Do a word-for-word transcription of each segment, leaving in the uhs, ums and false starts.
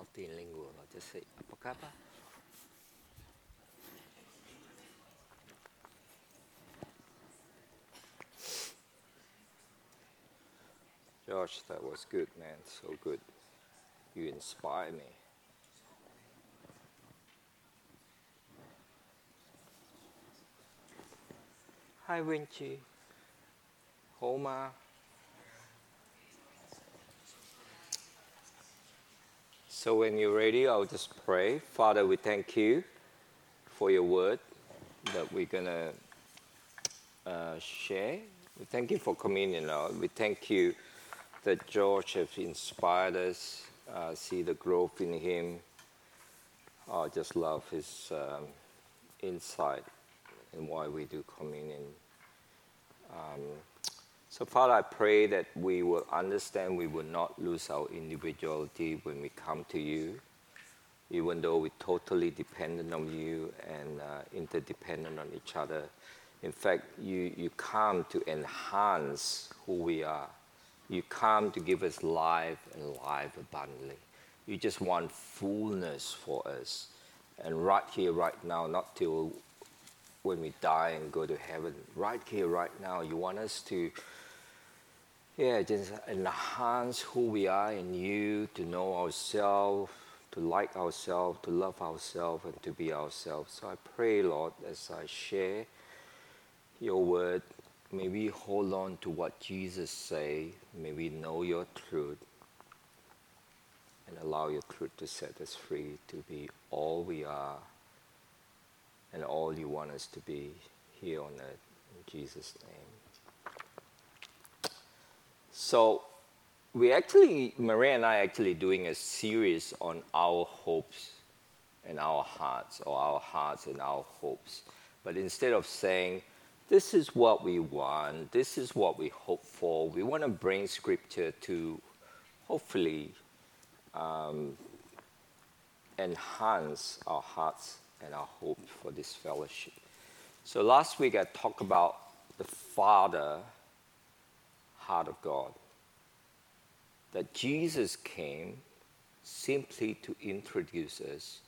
multilingual. I'll just say, apa kabar? Josh, that was good, man. So good. You inspire me. Hi, Winchi. Homa. So when you're ready, I'll just pray. Father, we thank you for your word that we're going to uh, share. We thank you for communion, Lord. We thank you that George has inspired us, uh, see the growth in him. I just love his um, insight in why we do communion. Um, so, Father, I pray that we will understand we will not lose our individuality when we come to you, even though we're totally dependent on you and uh, interdependent on each other. In fact, you, you come to enhance who we are. You come to give us life and life abundantly. You just want fullness for us. And right here, right now, not till when we die and go to heaven, right here, right now, you want us to, yeah, just enhance who we are in you, to know ourselves, to like ourselves, to love ourselves, and to be ourselves. So I pray, Lord, as I share your word, may we hold on to what Jesus say. May we know your truth and allow your truth to set us free to be all we are and all you want us to be here on earth. In Jesus' name. So we actually, Maria and I are actually doing a series on our hopes and our hearts, or our hearts and our hopes. But instead of saying, this is what we want, this is what we hope for, we want to bring scripture to hopefully um, enhance our hearts and our hope for this fellowship. So last week I talked about the Father, heart of God. That Jesus came simply to introduce us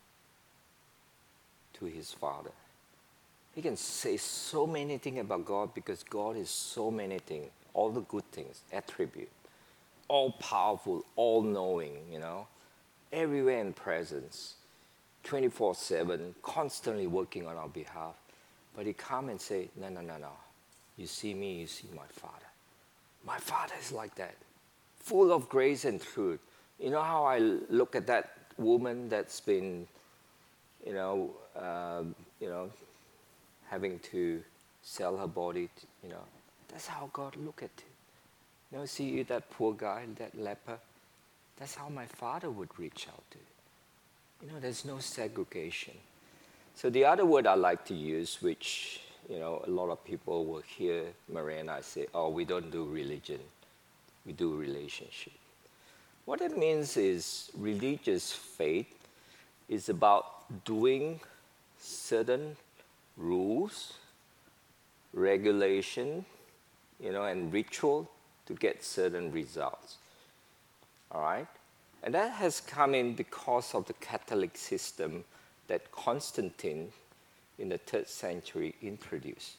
to his Father. He can say so many things about God because God is so many things, all the good things, attribute, all powerful, all knowing, you know, everywhere in presence, twenty-four seven, constantly working on our behalf. But he come and say, no, no, no, no. You see me, you see my Father. My Father is like that, full of grace and truth. You know how I look at that woman that's been, you know, uh, you know, having to sell her body, to, you know, that's how God look at it. You know, see you, that poor guy, that leper, that's how my Father would reach out to. You know, there's no segregation. So the other word I like to use, which, you know, a lot of people will hear Maria and I say, oh, we don't do religion, we do relationship. What it means is religious faith is about doing certain rules, regulation, you know, and ritual to get certain results. All right? And that has come in because of the Catholic system that Constantine in the third century introduced.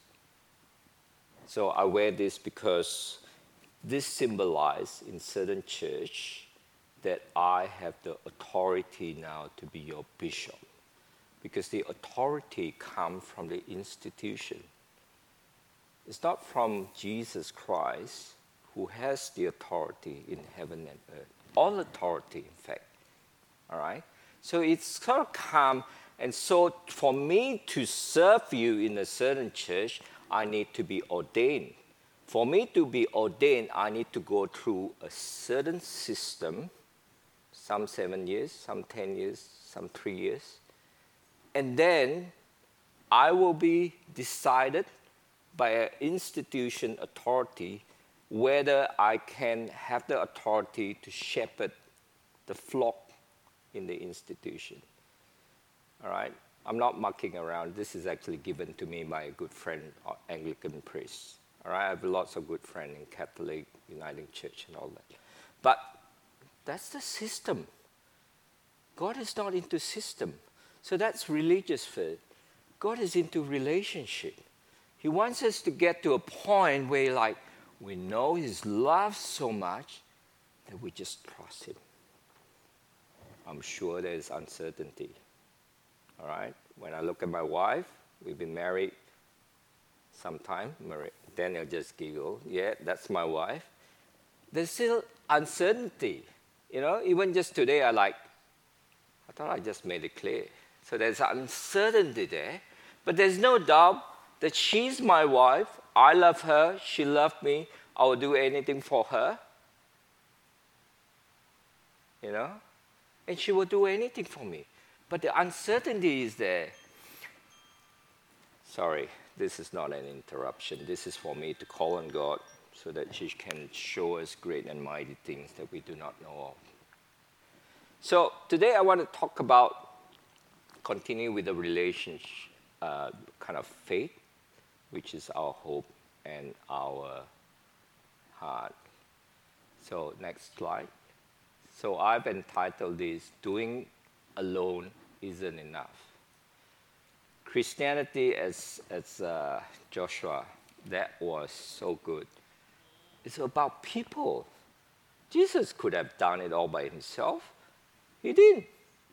So I wear this because this symbolizes in certain church that I have the authority now to be your bishop. Because the authority comes from the institution. It's not from Jesus Christ, who has the authority in heaven and earth. All authority, in fact. All right? So it's sort of come, and so for me to serve you in a certain church, I need to be ordained. For me to be ordained, I need to go through a certain system, some seven years, some ten years, some three years. And then I will be decided by an institution authority whether I can have the authority to shepherd the flock in the institution. All right? I'm not mucking around. This is actually given to me by a good friend, Anglican priest. All right? I have lots of good friends in Catholic, Uniting Church and all that. But that's the system. God is not into system. So that's religious faith. God is into relationship. He wants us to get to a point where like we know His love so much that we just trust Him. I'm sure there's uncertainty. All right? When I look at my wife, we've been married some time. Daniel just giggled. Yeah, that's my wife. There's still uncertainty. You know, even just today, I like, I thought I just made it clear. So there's uncertainty there. But there's no doubt that she's my wife. I love her. She loved me. I will do anything for her. You know? And she will do anything for me. But the uncertainty is there. Sorry, this is not an interruption. This is for me to call on God so that He can show us great and mighty things that we do not know of. So today I want to talk about, continue with the relationship uh, kind of faith, which is our hope and our heart. So next slide. So I've entitled this, Doing Alone Isn't Enough. Christianity as, as uh, Joshua, that was so good. It's about people. Jesus could have done it all by Himself. He didn't.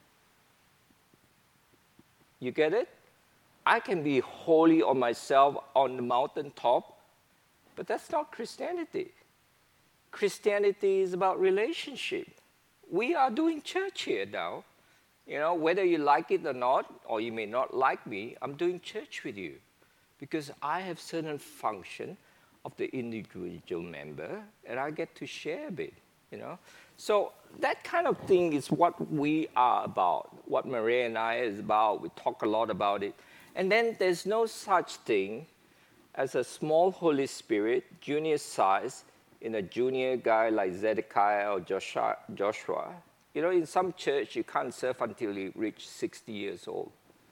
You get it? I can be holy on myself on the mountaintop, but that's not Christianity. Christianity is about relationship. We are doing church here now. You know, whether you like it or not, or you may not like me, I'm doing church with you because I have certain function of the individual member and I get to share a bit, you know. So that kind of thing is what we are about, what Maria and I is about. We talk a lot about it. And then there's no such thing as a small Holy Spirit, junior size, in a junior guy like Zedekiah or Joshua, Joshua. You know, in some church, you can't serve until you reach sixty years old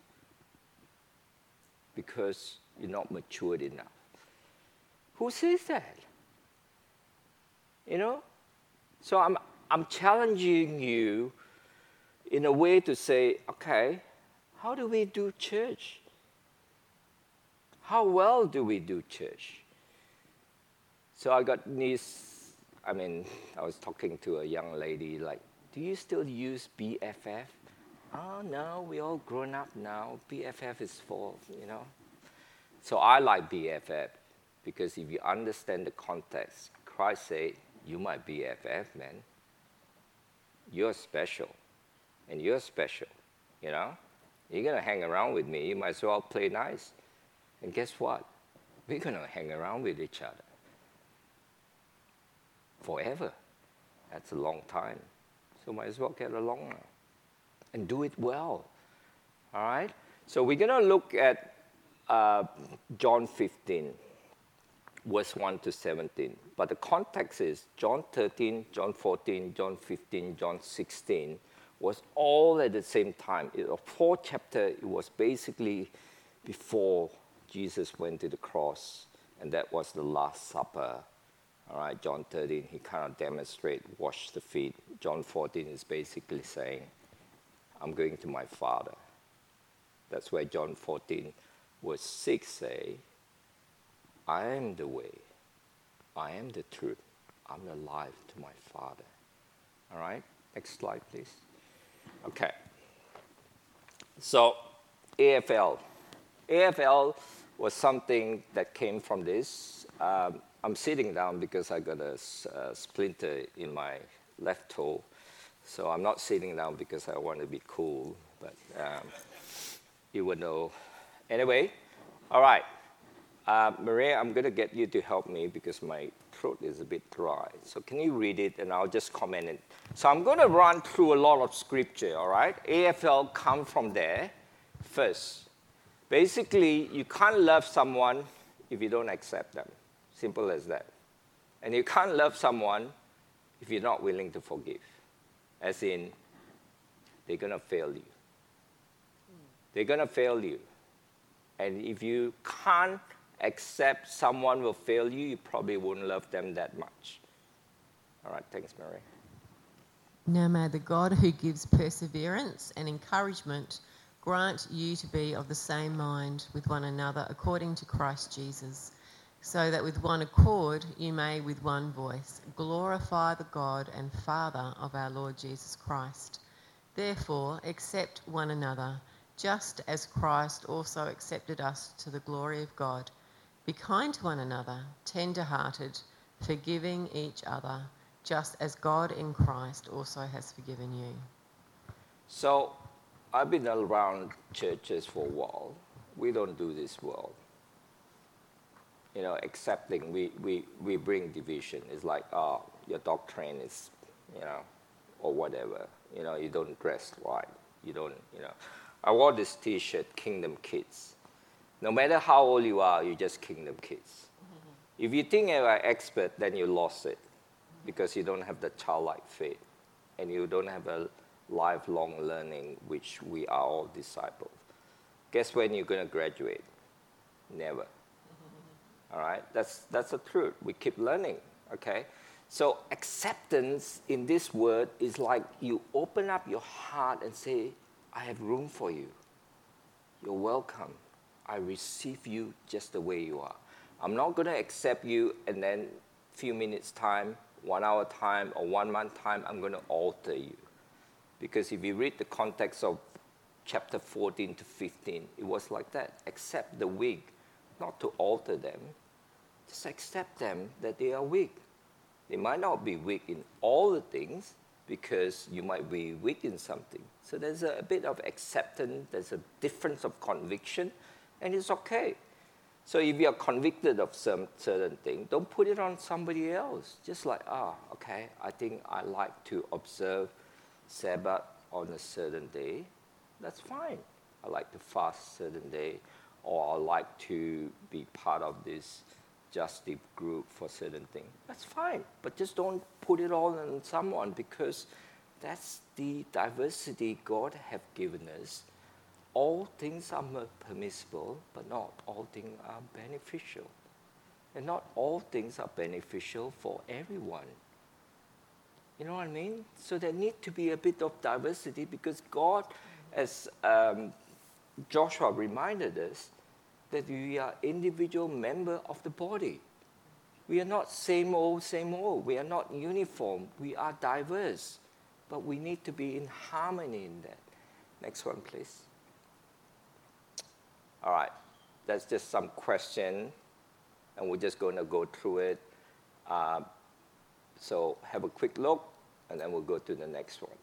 because you're not matured enough. Who says that? You know? So I'm, I'm challenging you in a way to say, okay, how do we do church? How well do we do church? So I got this, I mean, I was talking to a young lady, like, do you still use B F F? Oh, no, we all grown up now. B F F is for, you know. So I like B F F because if you understand the context, Christ said, you my B F F, man. You're special, and you're special, you know. You're going to hang around with me. You might as well play nice. And guess what? We're going to hang around with each other forever. That's a long time. So might as well get along now and do it well. All right? So we're going to look at uh, John fifteen, verse one to seventeen. But the context is John thirteen, John fourteen, John fifteen, John sixteen was all at the same time. It was four chapters. It was basically before Jesus went to the cross, and that was the Last Supper. All right, John thirteen, he kind of demonstrate, wash the feet. John fourteen is basically saying, I'm going to my Father. That's where John fourteen, verse six say, I am the way, I am the truth, I'm the life to my Father. All right, next slide, please. Okay. So, A F L. A F L was something that came from this. Um, I'm sitting down because I got a, a splinter in my left toe. So I'm not sitting down because I want to be cool, but um, you would know. Anyway, all right. Uh, Maria, I'm going to get you to help me because my throat is a bit dry. So can you read it and I'll just comment it. So I'm going to run through a lot of scripture, all right? A F L come from there first. Basically, you can't love someone if you don't accept them. Simple as that. And you can't love someone if you're not willing to forgive. As in, they're going to fail you. They're going to fail you. And if you can't accept someone will fail you, you probably won't love them that much. All right, thanks, Mary. Now may the God who gives perseverance and encouragement grant you to be of the same mind with one another according to Christ Jesus, so that with one accord you may with one voice glorify the God and Father of our Lord Jesus Christ. Therefore accept one another, just as Christ also accepted us to the glory of God. Be kind to one another, tender-hearted, forgiving each other, just as God in Christ also has forgiven you. So, I've been around churches for a while. We don't do this well. You know, accepting, we, we, we bring division. It's like, oh, your doctrine is, you know, or whatever. You know, you don't dress right. You don't, you know. I wore this T-shirt, Kingdom Kids. No matter how old you are, you're just Kingdom Kids. Mm-hmm. If you think you're an expert, then you lost it. Because you don't have the childlike faith, and you don't have a lifelong learning, which we are all disciples. Guess when you're going to graduate? Never. Mm-hmm. All right? That's, that's the truth. We keep learning, okay? So acceptance in this word is like you open up your heart and say, I have room for you. You're welcome. I receive you just the way you are. I'm not going to accept you and then few minutes time, one hour time, or one month time, I'm going to alter you. Because if you read the context of chapter fourteen to fifteen, it was like that. Accept the weak, not to alter them. Just accept them that they are weak. They might not be weak in all the things, because you might be weak in something. So there's a, a bit of acceptance, there's a difference of conviction, and it's okay. So if you are convicted of some certain thing, don't put it on somebody else. Just like, ah, oh, okay, I think I like to observe Sabbath on a certain day. That's fine. I like to fast certain day, or I like to be part of this justice group for certain thing. That's fine. But just don't put it all on someone, because that's the diversity God have given us. All things are permissible, but not all things are beneficial. And not all things are beneficial for everyone. You know what I mean? So there need to be a bit of diversity, because God, as um, Joshua reminded us, that we are individual member of the body. We are not same old, same old. We are not uniform. We are diverse. But we need to be in harmony in that. Next one, please. All right, that's just some question, and we're just going to go through it. Uh, so have a quick look, and then we'll go to the next one.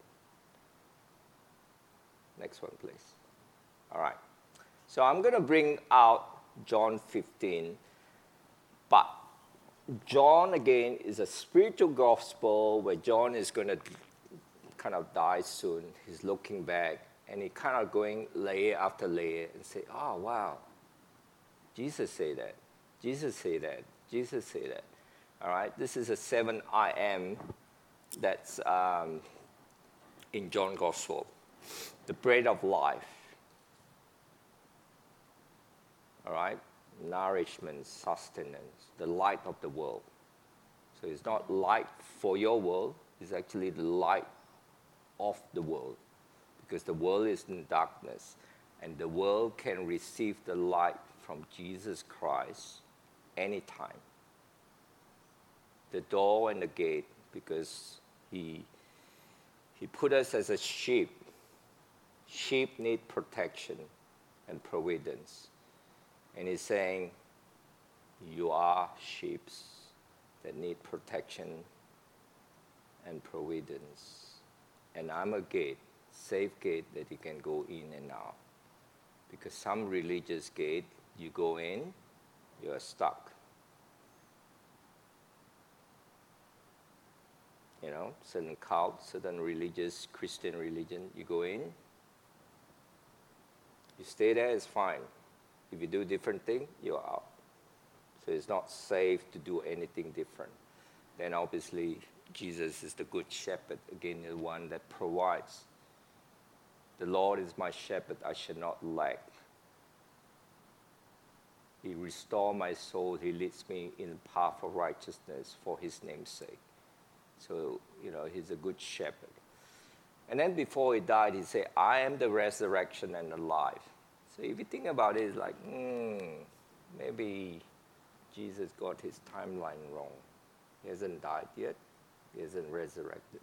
Next one, please. All right. So I'm going to bring out John fifteen, but John, again, is a spiritual gospel where John is going to kind of die soon. He's looking back. And he kind of going layer after layer and say, oh, wow, Jesus say that. Jesus say that. Jesus say that. All right? This is a seven I am that's um, in John Gospel. The bread of life. All right? Nourishment, sustenance, the light of the world. So it's not light for your world. It's actually the light of the world. Because the world is in darkness, and the world can receive the light from Jesus Christ anytime. The door and the gate, because he, he put us as a sheep. Sheep need protection and providence. And he's saying, you are sheep that need protection and providence. And I'm a gate. Safe gate that you can go in and out. Because some religious gate, you go in, you're stuck. You know, certain cult, certain religious, Christian religion, you go in, you stay there, it's fine. If you do different thing, you're out. So it's not safe to do anything different. Then obviously, Jesus is the good shepherd, again, the one that provides. The Lord is my shepherd, I shall not lack. He restores my soul. He leads me in the path of righteousness for his name's sake. So, you know, he's a good shepherd. And then before he died, he said, I am the resurrection and the life. So if you think about it, it's like, hmm, maybe Jesus got his timeline wrong. He hasn't died yet. He hasn't resurrected.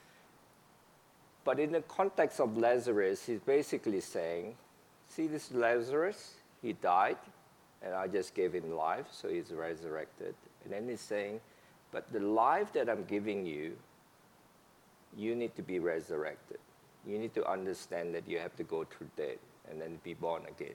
But in the context of Lazarus, he's basically saying, see this Lazarus? He died, and I just gave him life, so he's resurrected. And then he's saying, but the life that I'm giving you, you need to be resurrected. You need to understand that you have to go through death and then be born again.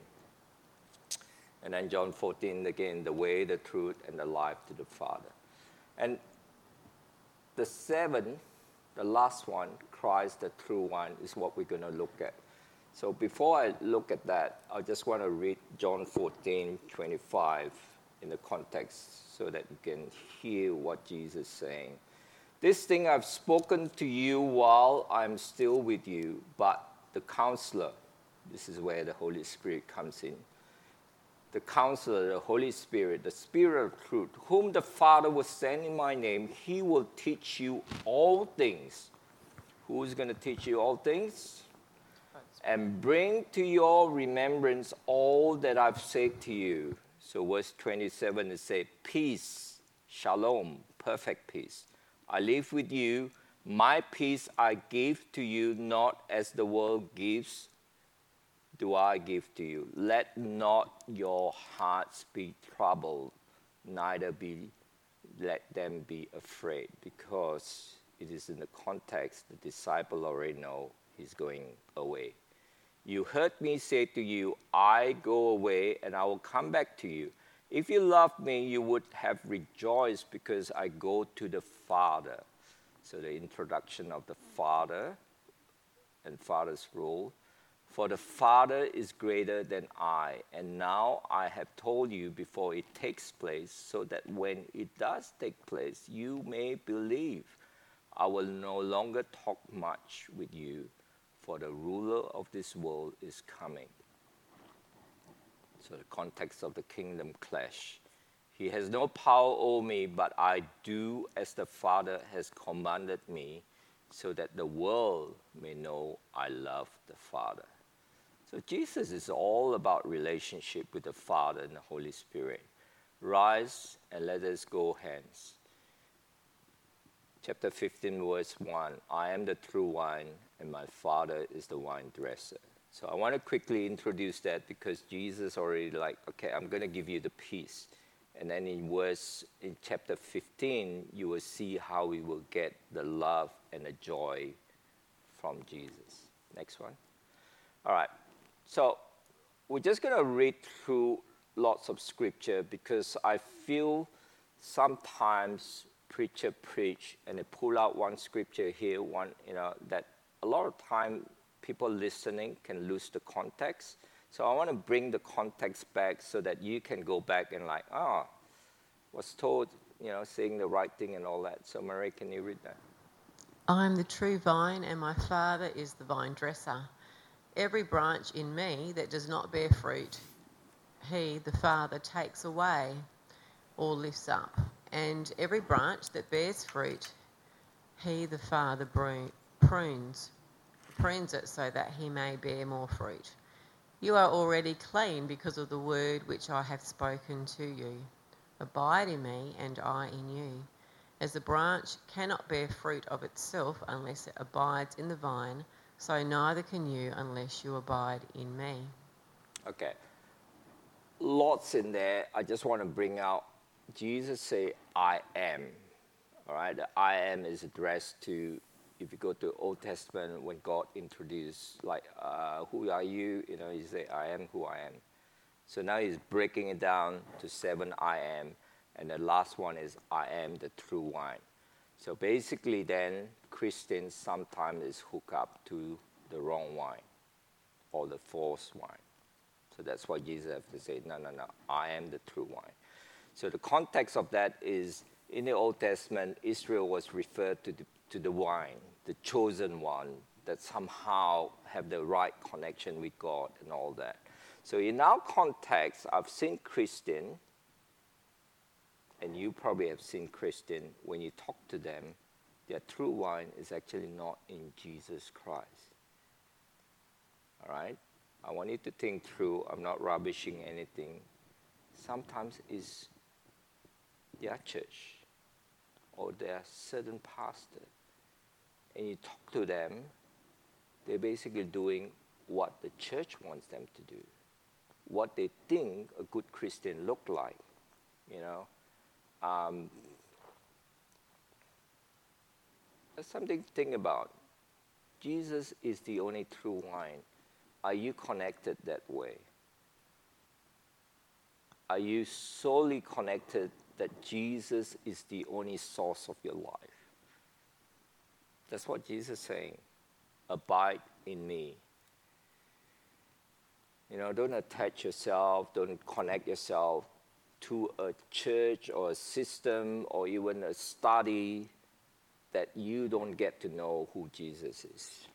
And then John fourteen, again, the way, the truth, and the life to the Father. And the seven, the last one, Christ, the true one, is what we're going to look at. So before I look at that, I just want to read John fourteen, twenty-five in the context so that you can hear what Jesus is saying. This thing I've spoken to you while I'm still with you, but the counselor, this is where the Holy Spirit comes in. The counselor, the Holy Spirit, the Spirit of truth, whom the Father will send in my name, he will teach you all things. Who's going to teach you all things? And bring to your remembrance all that I've said to you. So verse twenty-seven, it says, peace, shalom, perfect peace. I live with you. My peace I give to you, not as the world gives, do I give to you. Let not your hearts be troubled, neither be let them be afraid, because it is in the context the disciple already know he's going away. You heard me say to you, I go away and I will come back to you. If you loved me, you would have rejoiced because I go to the Father. So the introduction of the Father and Father's role. For the Father is greater than I, and now I have told you before it takes place, so that when it does take place, you may believe. I will no longer talk much with you, for the ruler of this world is coming. So the context of the kingdom clash. He has no power over me, but I do as the Father has commanded me, so that the world may know I love the Father. So Jesus is all about relationship with the Father and the Holy Spirit. Rise and let us go hence. Chapter fifteen, verse one, I am the true wine, and my Father is the wine dresser. So I want to quickly introduce that because Jesus already like, okay, I'm going to give you the peace. And then in verse, in chapter fifteen, you will see how we will get the love and the joy from Jesus. Next one. All right. So we're just going to read through lots of scripture because I feel sometimes preacher preach and they pull out one scripture here, one, you know, that a lot of time people listening can lose the context. So I want to bring the context back so that you can go back and like, ah, oh, was told, you know, saying the right thing and all that. So Marie, can you read that? I am the true vine, and my Father is the vine dresser. Every branch in me that does not bear fruit, he, the Father, takes away or lifts up. And every branch that bears fruit, he, the Father, prunes, prunes it so that he may bear more fruit. You are already clean because of the word which I have spoken to you. Abide in me, and I in you. As a branch cannot bear fruit of itself unless it abides in the vine, so neither can you unless you abide in me. Okay. Lots in there. I just want to bring out, Jesus say, I am. All right, the I am is addressed to, if you go to Old Testament, when God introduced, like, uh, who are you? You know, he say, I am who I am. So now he's breaking it down to seven I am, and the last one is I am the true wine. So basically then, Christians sometimes is hooked up to the wrong wine or the false wine. So that's why Jesus has to say, no, no, no, I am the true wine. So the context of that is, in the Old Testament, Israel was referred to the, to the wine, the chosen one, that somehow have the right connection with God and all that. So in our context, I've seen Christian, and you probably have seen Christian, when you talk to them, their true wine is actually not in Jesus Christ. All right? I want you to think through. I'm not rubbishing anything. Sometimes it's their church or their certain pastor. And you talk to them, they're basically doing what the church wants them to do, what they think a good Christian look like, you know. Um, That's something to think about. Jesus is the only true wine. Are you connected that way? Are you solely connected that Jesus is the only source of your life? That's what Jesus is saying. Abide in me. You know, don't attach yourself, don't connect yourself to a church or a system or even a study that you don't get to know who Jesus is.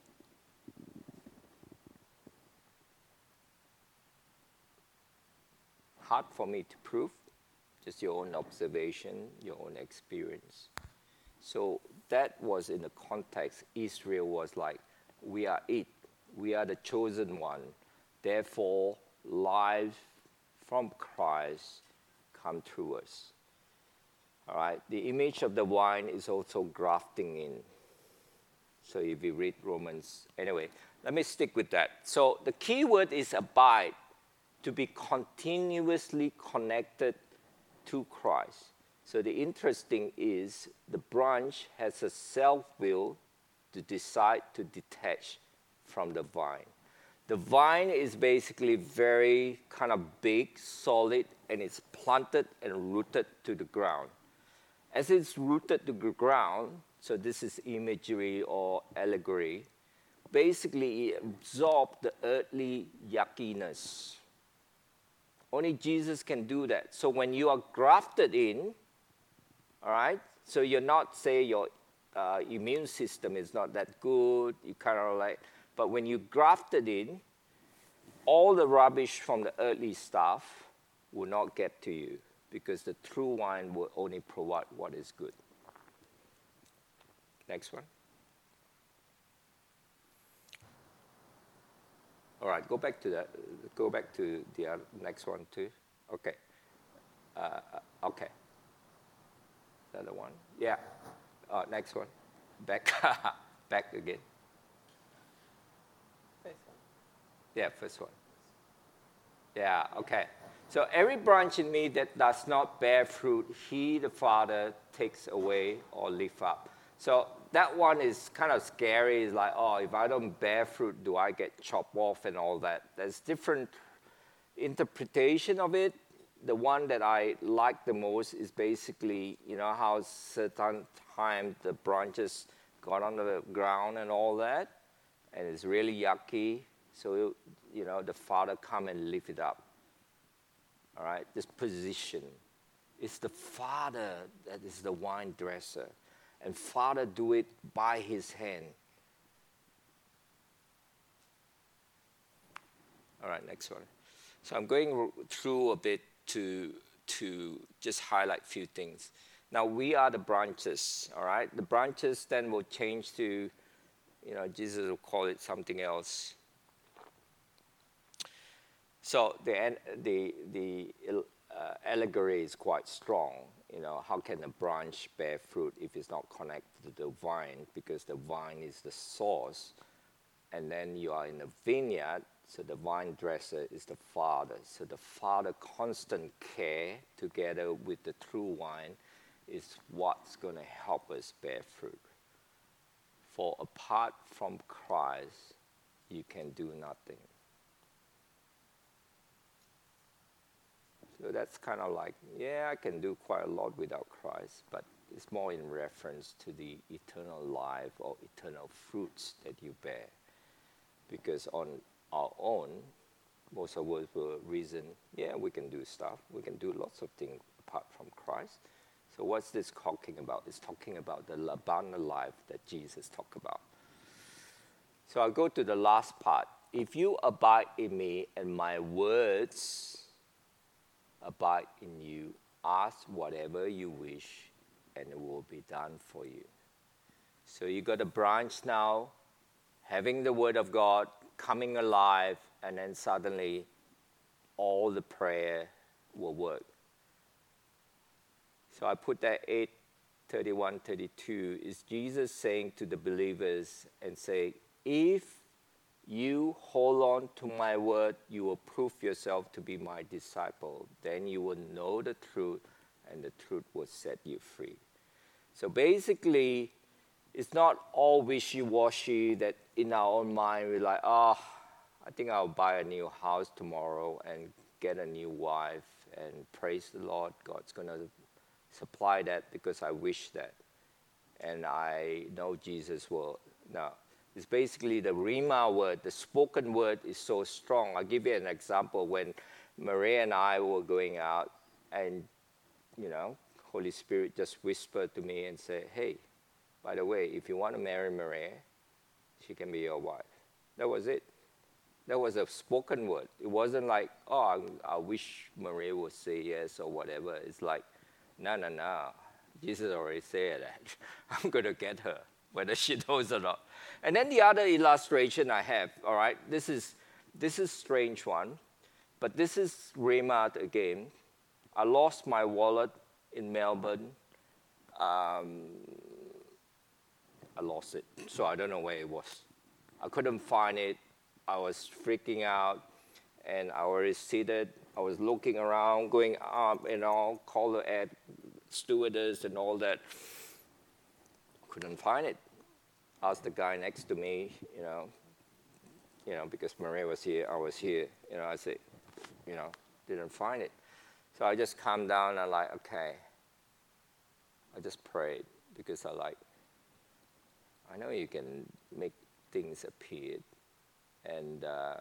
Hard for me to prove, just your own observation, your own experience. So that was in the context. Israel was like, we are it. We are the chosen one. Therefore, life from Christ come through us. All right. The image of the wine is also grafting in. So if you read Romans, anyway, let me stick with that. So the key word is abide, to be continuously connected to Christ. So the interesting is the branch has a self-will to decide to detach from the vine. The vine is basically very kind of big, solid, and it's planted and rooted to the ground. As it's rooted to the ground, so this is imagery or allegory, basically it absorbs the earthly yuckiness. Only Jesus can do that. So when you are grafted in, all right, so you're not, say, your uh, immune system is not that good, you kind of like, but when you grafted in, all the rubbish from the earthly stuff will not get to you, because the true wine will only provide what is good. Next one. All right, go back to that. Go back to the uh, next one too. Okay. Uh, okay. Another one. Yeah. Uh, next one. Back. Back again. First one. Yeah, first one. Yeah. Okay. So every branch in me that does not bear fruit, he, the Father, takes away or lift up. So that one is kind of scary. It's like, oh, if I don't bear fruit, do I get chopped off and all that? There's different interpretation of it. The one that I like the most is basically, you know, how certain time the branches got on the ground and all that, and it's really yucky. So, you know, the Father come and lift it up. All right, this position. It's the Father that is the wine dresser. And Father do it by his hand. All right, next one. So I'm going through a bit to, to just highlight a few things. Now, we are the branches, all right? The branches then will change to, you know, Jesus will call it something else. So the, the, the uh, allegory is quite strong. You know, how can a branch bear fruit if it's not connected to the vine? Because the vine is the source. And then you are in a vineyard, so the vine dresser is the Father. So the Father constant care together with the true wine is what's going to help us bear fruit. For apart from Christ, you can do nothing. So that's kind of like, yeah, I can do quite a lot without Christ, but it's more in reference to the eternal life or eternal fruits that you bear. Because on our own, most of us will reason, yeah, we can do stuff. We can do lots of things apart from Christ. So what's this talking about? It's talking about the abundant life that Jesus talked about. So I'll go to the last part. If you abide in me and my words abide in you, ask whatever you wish, and it will be done for you. So you got a branch now, having the Word of God, coming alive, and then suddenly all the prayer will work. So I put that eight thirty-one, thirty-two is Jesus saying to the believers and say, if you hold on to my word, you will prove yourself to be my disciple. Then you will know the truth, and the truth will set you free. So basically, it's not all wishy-washy that in our own mind we're like, oh, I think I'll buy a new house tomorrow and get a new wife, and praise the Lord, God's going to supply that because I wish that. And I know Jesus will. No, it's basically the Rhema word, the spoken word is so strong. I'll give you an example. When Maria and I were going out, and, you know, Holy Spirit just whispered to me and said, hey, by the way, if you want to marry Maria, she can be your wife. That was it. That was a spoken word. It wasn't like, oh, I, I wish Maria would say yes or whatever. It's like, no, no, no. Jesus already said that. I'm going to get her, whether she knows or not. And then the other illustration I have, all right, this is this is strange one, but this is Rhema again. I lost my wallet in Melbourne. Um, I lost it, so I don't know where it was. I couldn't find it. I was freaking out, and I was seated. I was looking around, going up and all, call the air stewardess and all that. Couldn't find it. Asked the guy next to me, you know, you know, because Maria was here, I was here. You know, I said, you know, didn't find it. So I just calmed down and like, okay. I just prayed because I like, I know you can make things appear. And uh,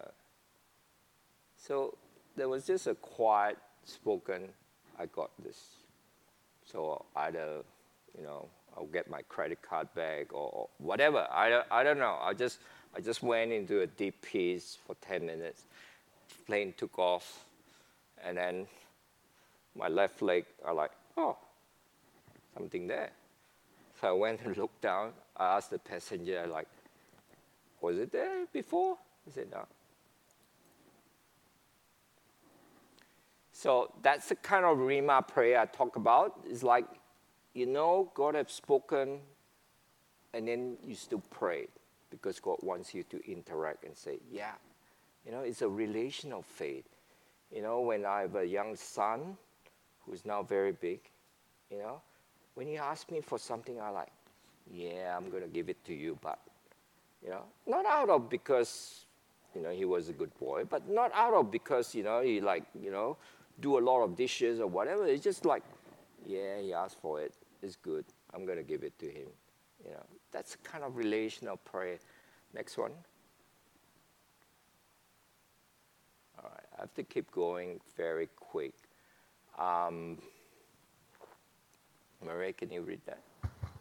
so there was just a quiet spoken, I got this. So either, you know, I'll get my credit card back or, or whatever. I, I don't know. I just I just went into a deep peace for ten minutes. Plane took off, and then my left leg, I like, oh, something there. So I went and looked down. I asked the passenger, like, was it there before? He said, no. So that's the kind of Rhema prayer I talk about. It's like, you know, God has spoken, and then you still pray because God wants you to interact and say, yeah. You know, it's a relational faith. You know, when I have a young son who's now very big, you know, when he asks me for something, I like, yeah, I'm going to give it to you, but, you know, not out of because, you know, he was a good boy, but not out of because, you know, he like, you know, do a lot of dishes or whatever. It's just like, yeah, he asked for it. It's good. I'm going to give it to him. You know, that's a kind of relational prayer. Next one. All right, I have to keep going very quick. Um, Maria, can you read that?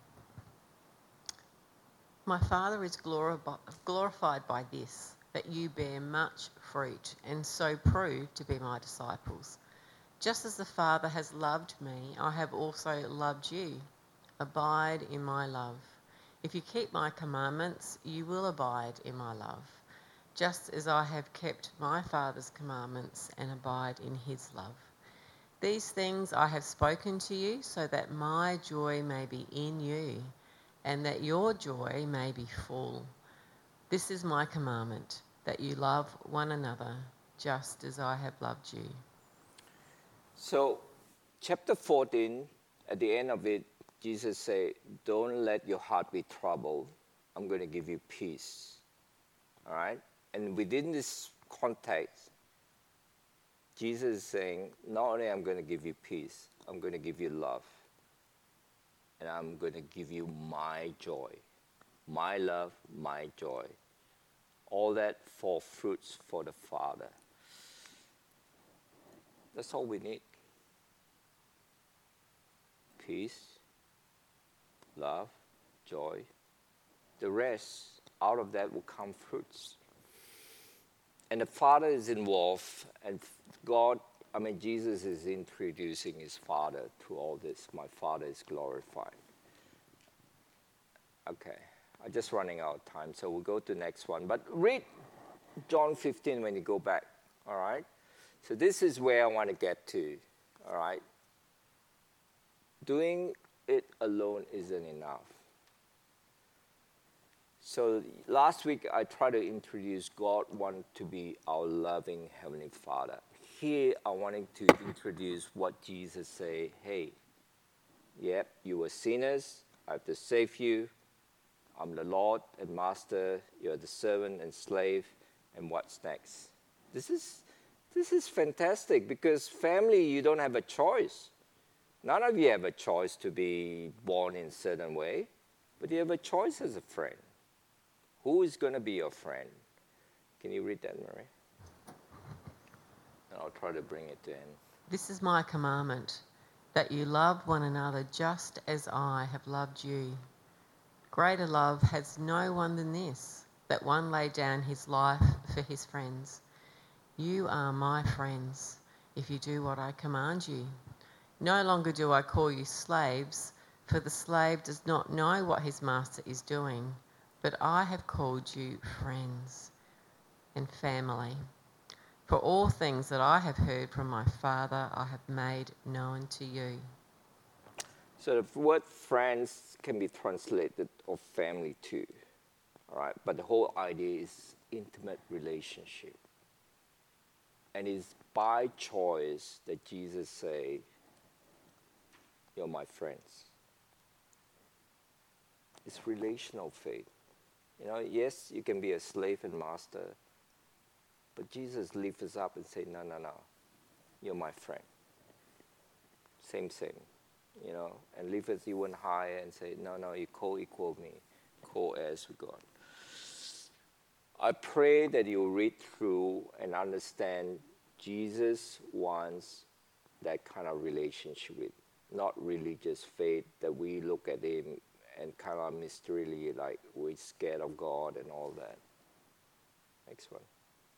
My Father is glorified by this, that you bear much fruit, and so prove to be my disciples. Just as the Father has loved me, I have also loved you. Abide in my love. If you keep my commandments, you will abide in my love, just as I have kept my Father's commandments and abide in his love. These things I have spoken to you, so that my joy may be in you, and that your joy may be full. This is my commandment, that you love one another, just as I have loved you. So, chapter fourteen, at the end of it, Jesus said, don't let your heart be troubled. I'm going to give you peace. All right? And within this context, Jesus is saying, not only I'm going to give you peace, I'm going to give you love. And I'm going to give you my joy. My love, my joy. All that for fruits for the Father. That's all we need. Peace, love, joy. The rest, out of that will come fruits. And the Father is involved, and God, I mean, Jesus is introducing his Father to all this. My Father is glorified. Okay, I'm just running out of time, so we'll go to the next one. But read John fifteen when you go back, all right? So this is where I want to get to, all right? Doing it alone isn't enough. So last week I tried to introduce God wanted to be our loving Heavenly Father. Here I wanted to introduce what Jesus said, hey, yep, you were sinners, I have to save you. I'm the Lord and Master, you're the servant and slave, and what's next? This is, this is fantastic because family, you don't have a choice. None of you have a choice to be born in a certain way, but you have a choice as a friend. Who is going to be your friend? Can you read that, Marie? And I'll try to bring it to end. This is my commandment, that you love one another just as I have loved you. Greater love has no one than this, that one lay down his life for his friends. You are my friends, if you do what I command you. No longer do I call you slaves, for the slave does not know what his master is doing, but I have called you friends and family. For all things that I have heard from my Father, I have made known to you. So the word friends can be translated of family too, all right? But the whole idea is intimate relationship. And it's by choice that Jesus say, you're my friends. It's relational faith. You know, yes, you can be a slave and master, but Jesus lifts us up and say, no, no, no, you're my friend. Same, same, you know, and lift us even higher and say, no, no, you co-equal me, co-heirs with God. I pray that you read through and understand Jesus wants that kind of relationship with, not religious faith that we look at him and kind of mysteriously like we're scared of God and all that. Next one.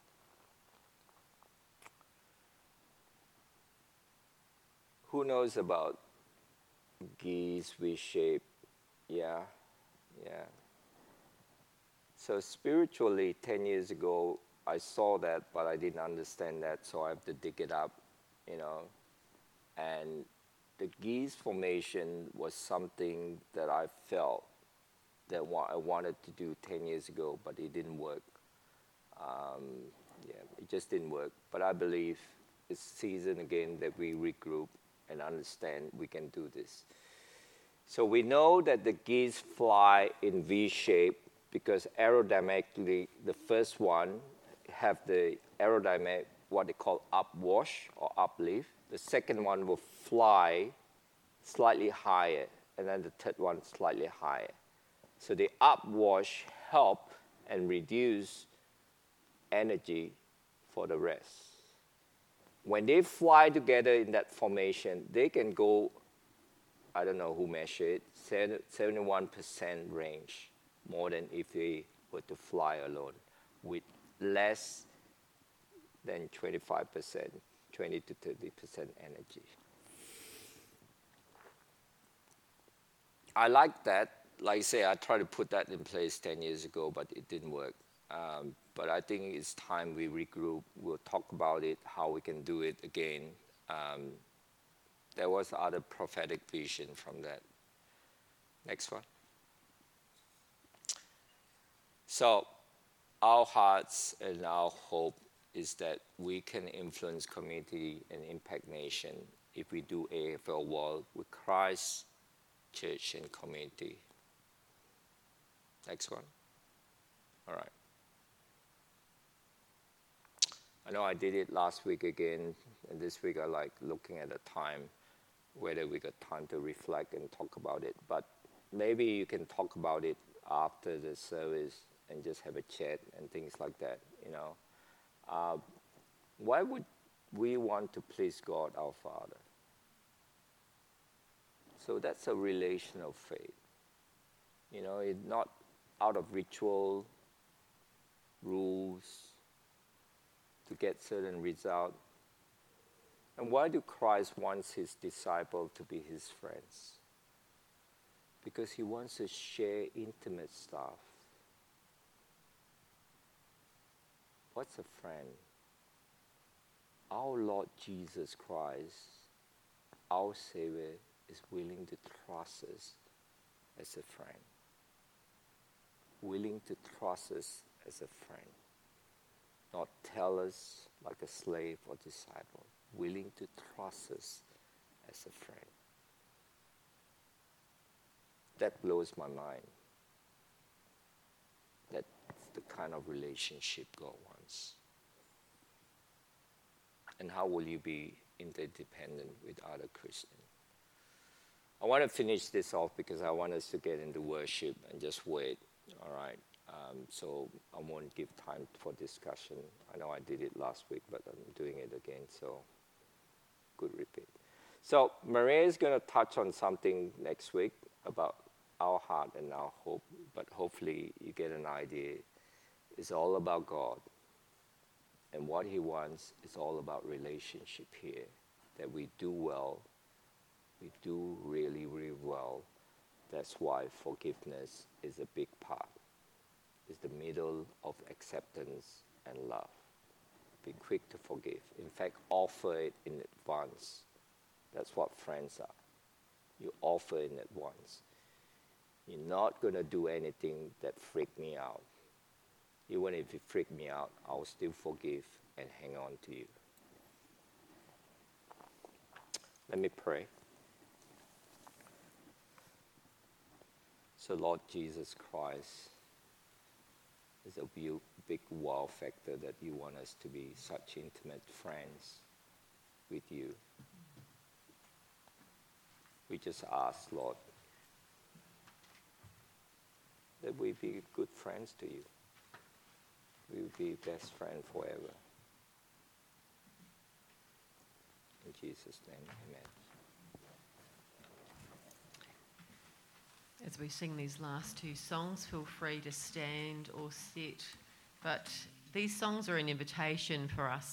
Who knows about geese with shape? Yeah, yeah. So spiritually, ten years ago, I saw that, but I didn't understand that, so I have to dig it up, you know. And the geese formation was something that I felt that I wanted to do ten years ago, but it didn't work. Um, yeah, it just didn't work. But I believe it's season again that we regroup and understand we can do this. So we know that the geese fly in V shape because aerodynamically, the first one have the aerodynamic, what they call upwash or uplift. The second one will fly slightly higher, and then the third one slightly higher. So the upwash help and reduce energy for the rest. When they fly together in that formation, they can go, I don't know who measured it, seventy-one percent range, more than if they were to fly alone with less than twenty-five percent, twenty to thirty percent energy. I like that. Like I say, I tried to put that in place ten years ago, but it didn't work. Um, but I think it's time we regroup. We'll talk about it, how we can do it again. Um, there was other prophetic vision from that. Next one. So our hearts and our hope is that we can influence community and impact nation if we do A F L World with Christ, church, and community. Next one. All right. I know I did it last week again, and this week I like looking at the time, whether we got time to reflect and talk about it. But maybe you can talk about it after the service and just have a chat and things like that, you know. Uh, why would we want to please God, our Father? So that's a relational faith. You know, it's not out of ritual, rules, to get certain result. And why do Christ wants his disciples to be his friends? because he wants to share intimate stuff. What's a friend? Our Lord Jesus Christ, our Savior, is willing to trust us as a friend. Willing to trust us as a friend. Not tell us like a slave or disciple. Willing to trust us as a friend. That blows my mind. That's the kind of relationship God wants. And how will you be interdependent with other Christians? I want to finish this off because I want us to get into worship and just wait, all right? Um, so I won't give time for discussion. I know I did it last week, but I'm doing it again, so good repeat. So Maria is going to touch on something next week about our heart and our hope, but hopefully you get an idea. It's all about God. And what he wants is all about relationship here, that we do well, we do really, really well. That's why forgiveness is a big part. It's the middle of acceptance and love. Be quick to forgive. In fact, offer it in advance. That's what friends are. You offer in advance. You're not going to do anything that freak me out. Even if it freak me out, I'll still forgive and hang on to you. Let me pray. So Lord Jesus Christ, is a big wow factor that you want us to be such intimate friends with you. We just ask, Lord, that we be good friends to you. We will be best friends forever. In Jesus' name, amen. As we sing these last two songs, feel free to stand or sit. But these songs are an invitation for us